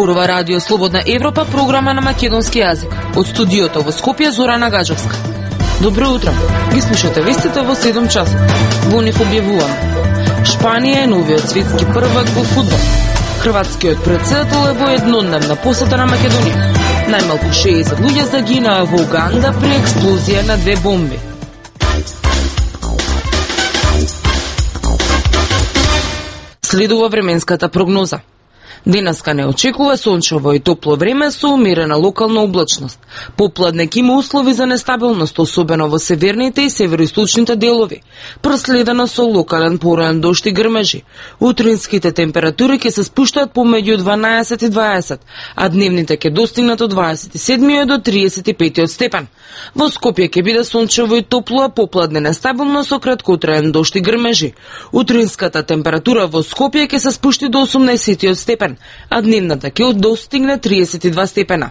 Зборува Радио Слободна Европа, програма на македонски јазик. Од студиото во Скопје, Зорана Гаджевска. Добро утро. Ги слушате вестите во 7 часот. Во нив објавуваме: Шпанија е новиот светски првак во фудбал. Хрватскиот претседател е во еднодневна посета на Македонија. Најмалку 60 луѓе загинаа во Уганда при експлозија на 2 бомби. Следува временската прогноза. Денеска не очекува сончево и топло време со умерена локална облачност. Попладне ќе има услови за нестабилност, особено во северните и североисточните делови, проследено со локален пораен дожд и грмежи. Утринските температури ќе се спуштаат помеѓу 12 и 20, а дневните ќе достигнат од 27 до 35 степен. Во Скопје ќе биде сончево и топло, а попладне нестабилно со краткотраен дожд и грмежи. Утринската температура во Скопје ќе се спушти до 18 степен, а дневната ќе достигне 32 степена.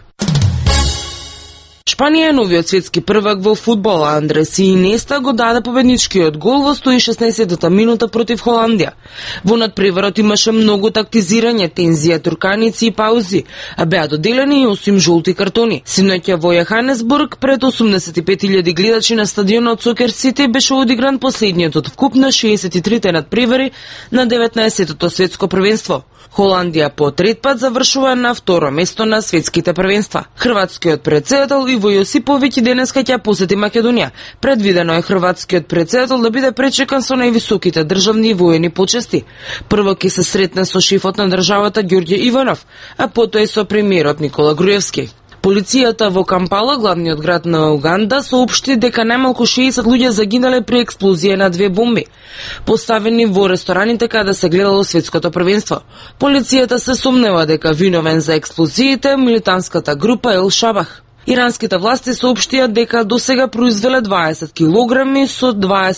Шпанија е новиот светски првак во фудбал, а Андреси Инеста го даде победничкиот гол во 116-та минута против Холандија. Во надпреварот имаше многу тактизирање, тензија, турканици и паузи, а беа доделени и 8 жолти картони. Синоќа во Јоханесбург пред 85.000 гледачи на стадионот Сокер Сити беше одигран последниот од вкуп на 63-те надпревари на 19-тото светско првенство. Холандија по трет пат завршува на второ место на светските првенства. Хрватскиот претседател Иво Јосиповиќ денеска ќе посети Македонија. Предвидено е хрватскиот претседател да биде пречекан со највисоките државни и воени почести. Прво ќе се сретне со шефот на државата Ѓорѓе Иванов, а потоа и со премиерот Никола Груевски. Полицијата во Кампала, главниот град на Уганда, соопшти дека најмалку 60 луѓе загинале при експлозија на 2 бомби, поставени во рестораните каде се гледало светското првенство. Полицијата се сомнева дека виновен за експлозиите милитантската група Ел Шабах. Иранските власти соопштија дека досега произвеле 20 килограми со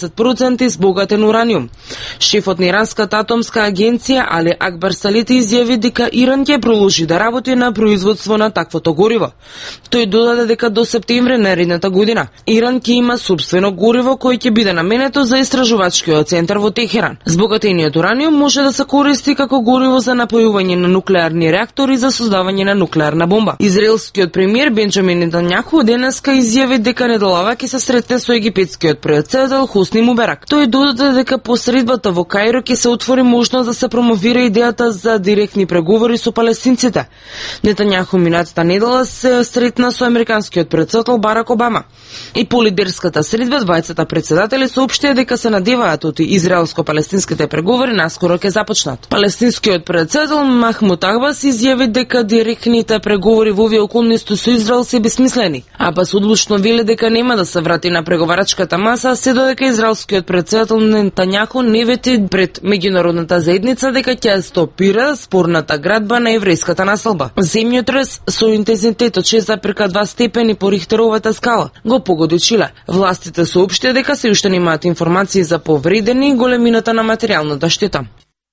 20% избогатен ураниум. Шефот на Иранската атомска агенција Али Акбар Салити изјави дека Иран ќе продолжи да работи на производство на таквото гориво. Тој додаде дека до септември наредната година Иран ќе има сопствено гориво кое ќе биде наменето за истражувачкиот центар во Техеран. Збогатениот ураниум може да се користи како гориво за напојување на нуклеарни реактори за создавање на нуклеарна бомба. Израелскиот премиер Бенџамин Нетањаху денеска изјави дека недолава ќе се сретне со египетскиот претседател Хосни Мубарак. Тој додаде дека посредбата во Каиро ќе се отвори можност да се промовира идејата за директни преговори со палестинците. Нетањаху минатата недела се сретна со американскиот претседател Барак Обама. И по лидерската средба двајцата претседатели соопштија дека се надеваат од израелско-палестинските преговори наскоро ќе започнат. Палестинскиот претседател Махмуд Абас изјави дека директните преговори во овие околности со Израел се бесмислени. Абас одлучно вели дека нема да се врати на преговарачката маса, се додека израелскиот претседател Нетањаху не вети пред меѓународната заедница дека ќе стопира спорната градба на еврејската населба. Земјотрес со интензитет од 6,2 степени по Рихтеровата скала го погоди Чиле. Властите соопштија дека се уште немаат информации за повредени и големината на материјалната штета.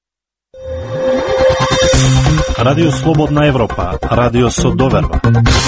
Радио Слободна Европа, радио со доверба.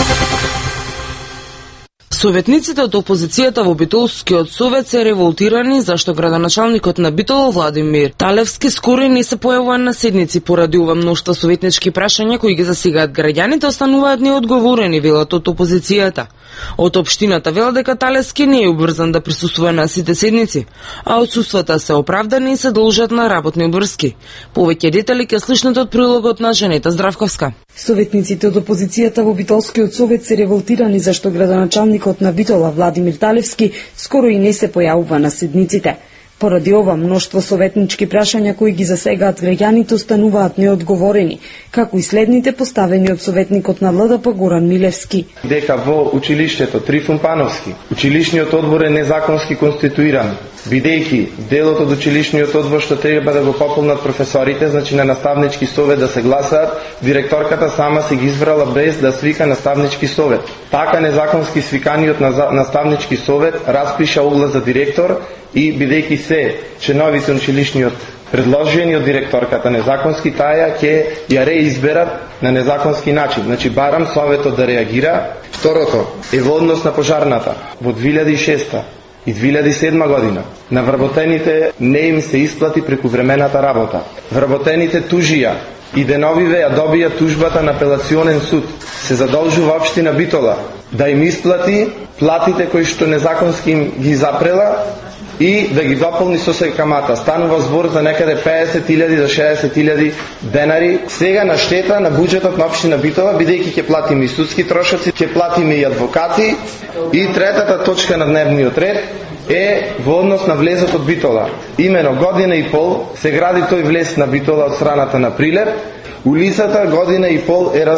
Советниците од опозицијата во Битолскиот совет се револтирани зашто градоначалникот на Битол Владимир Талевски скоро не се појавува на седници поради ова мноштво советнички прашања кои ги засегаат граѓаните остануваат неодговорени, велат од опозицијата. Од општината велат дека Талевски не е обврзан да присуствува на сите седници, а отсуствата се оправдани и се должат на работни обврски. Повеќе детали ќе слушнете од прилогот на Женета Здравковска. Советниците од опозицијата во Битолскиот совет се револтирани зашто градоначалникот на Битола Владимир Талевски скоро и не се појавува на седниците. Поради ова мноштво советнички прашања кои ги засегаат граѓаните остануваат неодговорени, како и следните поставени од советникот на ЛДП Горан Милевски. Дека во училиштето Трифун Пановски, училишниот одбор е незаконски конституиран, бидејќи делот од училишниот одбор што треба да го пополнат професорите, значи на наставнички совет да се гласаат, директорката сама се ги избрала без да свика наставнички совет. Така незаконски свиканиот на наставнички совет распиша оглас за директор и бидејќи се членовите на училишниот предложени од директорката незаконски, таја ќе ја реизберат на незаконски начин. Значи барам советот да реагира. Второто е во однос на пожарната. Во 2006 и 2007 година на вработените не им се исплати прекувремената работа. Вработените тужија и деновиве ја добија тужбата на апелационен суд. Се задолжува општина Битола да им исплати платите кои што незаконски им ги запрела и да ги дополни со се камата. Станува збор за некаде 50.000 до 60.000 денари. Сега на штета на буџетот на општина Битола, бидејќи ќе платиме и судски трошоци, ќе платиме и адвокати. И третата точка на дневниот ред е во однос на влезот од Битола. Имено година и пол се гради тој влез на Битола од страната на Прилеп. Улицата година и пол е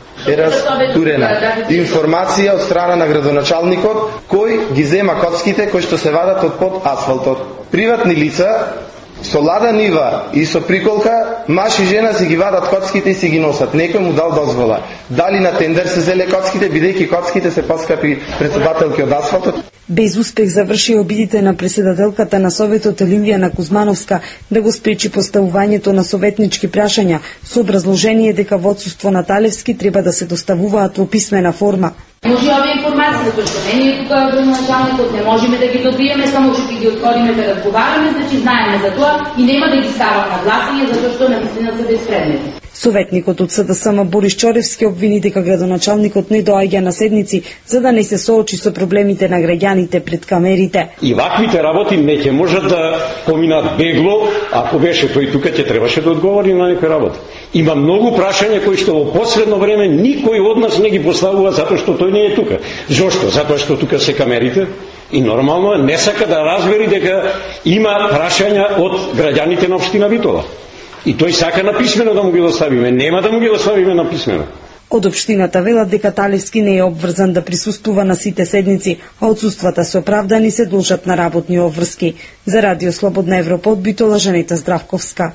разтурена. Информација од страна на градоначалникот кој ги зема коцките кои што се вадат од под асфалтот. Приватни лица со лада нива и со приколка, маж и жена си ги вадат коцките и си ги носат. Некој му дал дозвола. Дали на тендер се зеле коцките, бидејќи коцките се поскапи председателки од асфалтот? Без успех заврши обидите на председателката на Советот Елимвијана Кузмановска да го спречи поставувањето на советнички прашања со образложение дека во отсуство на Талевски треба да се доставуваат во писмена форма. Може овие информации, затоа што не е тука градоначалникот, не можеме да ги добиеме, само што ги отвориме да разговараме, значи знаеме за тоа и нема да ги ставаме на гласање, затоа што навистина се безпредметни. Советникот од СДСМ Борис Чоревски обвини дека градоначалникот не доаѓа на седници за да не се соочи со проблемите на граѓаните пред камерите. И ваквите работи не ќе можат да поминат бегло, ако беше тој тука ќе требаше да одговори на некои работи. Има многу прашања кои што во последно време никој од нас не ги поставува затоа што тој не е тука. Зошто? Затоа што тука се камерите и нормално не сака да разбери дека има прашања од граѓаните на општина Битола. И тој сака на писмено да му ги доставиме, нема да му ги доставиме на писмено. Од општината велат дека Талевски не е обврзан да присуствува на сите седници, а отсуствата се оправдани се должат на работни обврски. За Радио Слободна Европа од Битола, Жанета Здравковска.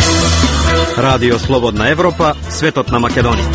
Радио Слободна Европа, светот на Македонија.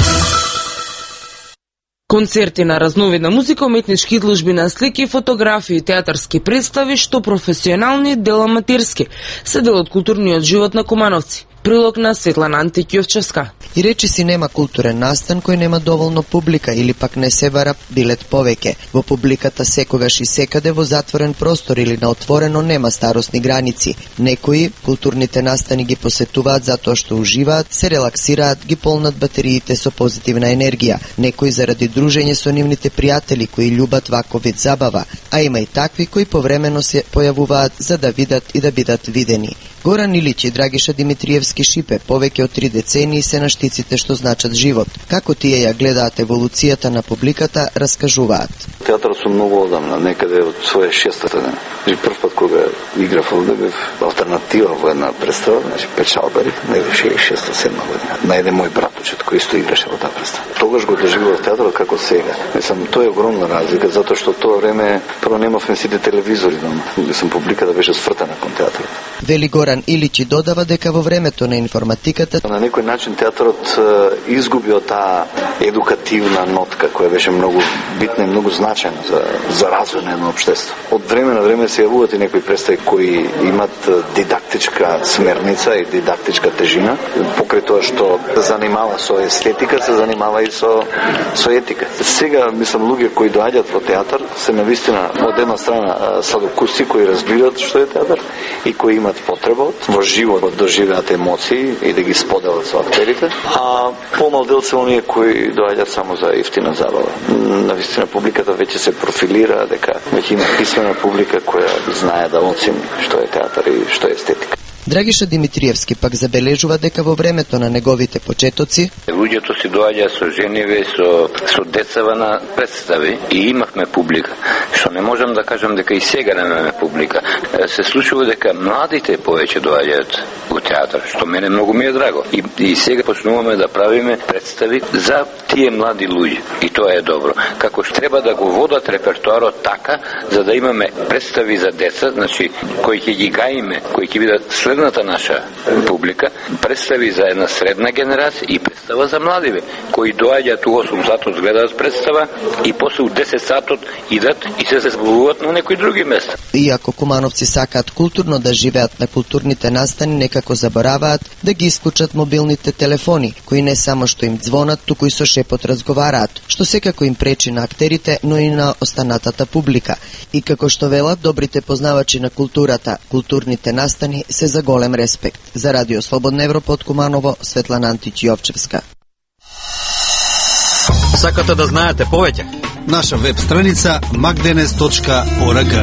Концерти на разновидна музика, уметнички изложби на слики, фотографии и театарски представи, што професионални, дел аматирски, се дел од културниот живот на Кумановци. Прилог на Светлана Антикиовчевска. И речи си нема културен настан кој нема доволно публика или пак не се бара билет повеќе. Во публиката секогаш и секаде во затворен простор или на отворено нема старосни граници. Некои културните настани ги посетуваат затоа што уживаат, се релаксираат, ги полнат батериите со позитивна енергија. Некои заради дружење со нивните пријатели кои љубат ваков вид забава, а има и такви кои повремено се појавуваат за да видат и да бидат видени. Горан Илич и Драгиша Димитриевски Шипе повеќе од 3 децении се на штиците што значат живот. Како тие ја гледаат еволуцијата на публиката, раскажуваат. Театарот сум многу одамна, некаде од своја 6-та година. Прв пат кога играв овде бев алтернатива во една представа, значи Печалбари, некаде 6-7 година. На еден мој братучет кој исто играше во таа представа. Тогаш го доживував театарот како сега. Мислам, тоа е огромна разлика затоа што тоа време прво немавме сите телевизори, публиката беше свртена кон театарот. Вели Горан Иличи додава дека во времето на информатиката на некој начин театарот изгуби од таа едукативна нотка која беше многу битна и многу значајна за развој на едно општество. Од време на време се јавуваат и некои представи кои имат дидактичка смерница и дидактичка тежина, покрај тоа што се занимава со естетика, се занимава и со етика. Сега мислам луѓе кои доаѓаат во театар се навистина од една страна сладокусци кои разбират што е театар и кои имаат потреба во живот да доживеат емоции и да ги споделат со актерите, а помал дел се оние кои доаѓаат само за ефтина забава. Навистина публиката веќе се профилира, дека веќе има писмена публика која знае да оцени што е театар и што е естетика. Драгиша Димитриевски пак забележува дека во времето на неговите почетоци луѓето си доаѓа со жениве, со децава на представи и имавме публика. Што не можам да кажам дека и сега немаме публика. Се случува дека младите повеќе доаѓаат во театар, што мене многу ми е драго. И сега почнуваме да правиме представи за тие млади луѓе. И тоа е добро. Како што треба да го водат репертоарот така, за да имаме представи за деца, значи кои ќе ги гаиме, кои ќе бидат последната наша публика представи за една средна генерација и представа за младиве, кои доаѓаат у 8 сатот, гледаат представа и после у 10 сатот идат и се зборуваат на некои други места. Иако кумановци сакаат културно да живеат на културните настани, некако забораваат да ги исклучат мобилните телефони, кои не само што им звонат, туку и со шепот разговараат, што секако им пречи на актерите, но и на останатата публика. И како што велат добрите познавачи на културата, културните настани се за голем респект. За Радио Слободна Европа од Куманово, Светлана Антич Јовчевска. Сакате да знаете повеќе? Наша веб страница magdenes.org.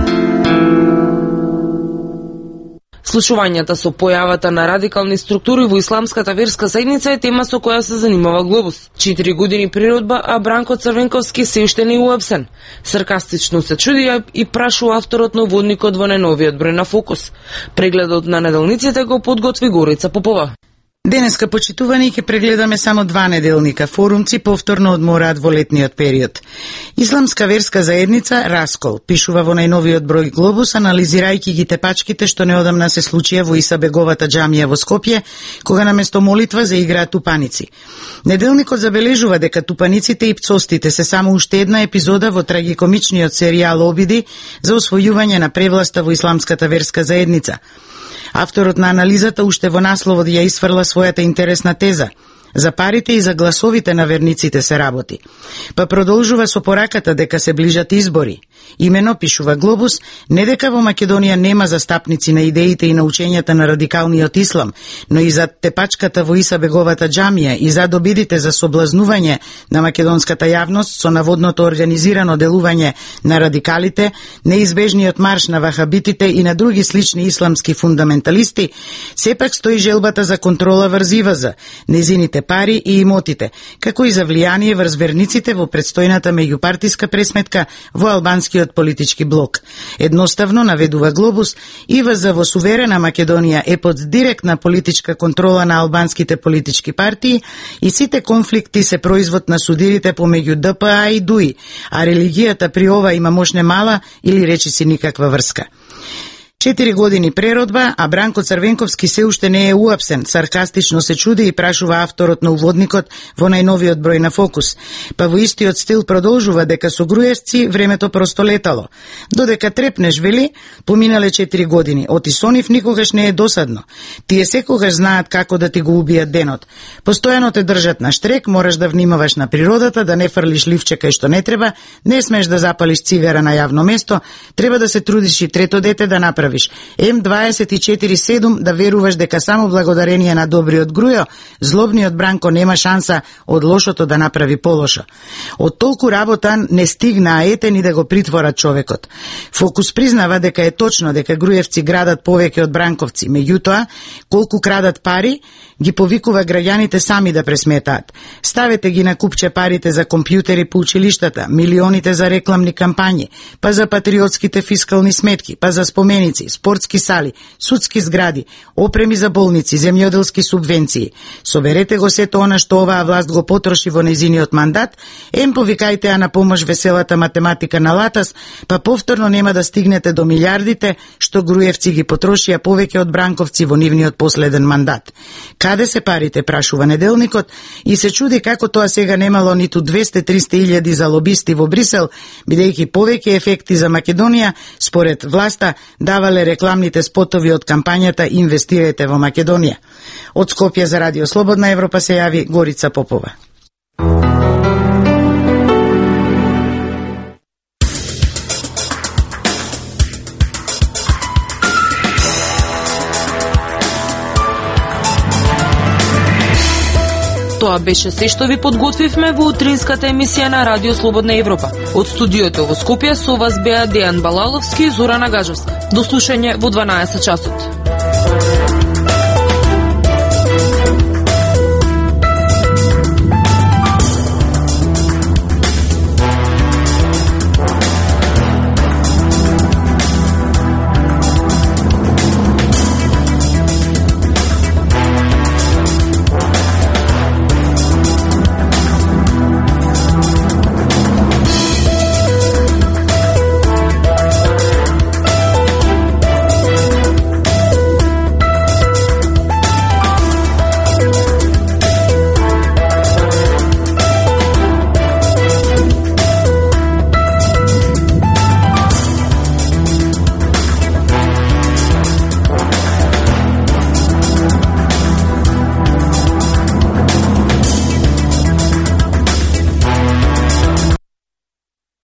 Слушувањата со појавата на радикални структури во исламската верска заедница е тема со која се занимава Глобус. 4 години природба, а Бранко Црвенковски се уште не уапсен. Саркастично се чуди и прашува авторот на уводникот во најновиот број на Фокус. Прегледот на неделниците го подготви Горица Попова. Денеска, почитувани, ќе прегледаме само 2 неделника. Форумци повторно одмораат во летниот период. Исламска верска заедница Раскол пишува во најновиот број Глобус, анализирајќи ги тепачките што неодамна се случија во Исабеговата џамија во Скопје, кога наместо молитва заиграат тупаници. Неделникот забележува дека тупаниците и пцостите се само уште една епизода во трагикомичниот серијал обиди за освојување на превласта во исламската верска заедница. Авторот на анализата уште во насловот ја исфрла својата интересна теза. За парите и за гласовите на верниците се работи. Па продолжува со пораката дека се ближат избори. Имено, пишува Глобус, не дека во Македонија нема застапници на идеите и на учењата на радикалниот ислам, но и за тепачката во Исабеговата џамија и за обидите за соблазнување на македонската јавност со наводното организирано делување на радикалите, неизбежниот марш на вахабитите и на други слични исламски фундаменталисти, сепак стои желбата за контрола врз ИВЗ, незините пари и имотите, како и за влијание врз верниците во предстојната меѓупартиска пресметка во албанскиот политички блок. Едноставно, наведува Глобус, ИВЗ во суверена Македонија е под директна политичка контрола на албанските политички партии и сите конфликти се производ на судирите помеѓу ДПА и ДУИ, а религијата при ова има можне мала или речиси никаква врска. 4 години преродба, а Бранко Црвенковски се уште не е уапсен, саркастично се чуди и прашува авторот на уводникот во најновиот број на Фокус. Па во истиот стил продолжува дека со Груевци времето просто летало. Додека трепнеш, вели, поминале 4 години. Оти со нив никогаш не е досадно. Тие секогаш знаат како да ти го убијат денот. Постојано те држат на штрек, мораш да внимаваш на природата, да не фрлиш ливче кај што не треба, не смеш да запалиш цигара на јавно место, треба да се трудиш и трето дете да направиш. М24/7 да веруваш дека само благодарение на добриот Грујо, злобниот Бранко нема шанса од лошото да направи полошо. Од толку работа не стигна ете ни да го притворат човекот. Фокус признава дека е точно дека Груевци градат повеќе од бранковци, меѓутоа, колку крадат пари, ги повикува граѓаните сами да пресметаат. Ставете ги на купче парите за компјутери по училиштата, милионите за рекламни кампањи, па за патриотските фискални сметки, па за споменици, спортски сали, судски згради, опреми за болници, земјоделски субвенции. Соберете го сето она што оваа власт го потроши во незиниот мандат, повикајте ја на помош веселата математика на Латас, па повторно нема да стигнете до милиардите што Груевци ги потрошија повеќе од бранковци во нивниот последен мандат. Каде се парите, прашува неделникот, и се чуди како тоа сега немало ниту 200-300 илјади за лобисти во Брисел, бидејќи повеќе ефекти за Македонија, според власта, давале рекламните спотови од кампањата "Инвестирајте во Македонија". Од Скопје за Радио Слободна Европа се јави Горица Попова. Тоа беше се што ви подготвивме во утринската емисија на Радио Слободна Европа. Од студиото во Скопје со вас беа Дејан Балаловски и Зорана Гажовска. До слушање во 12 часот.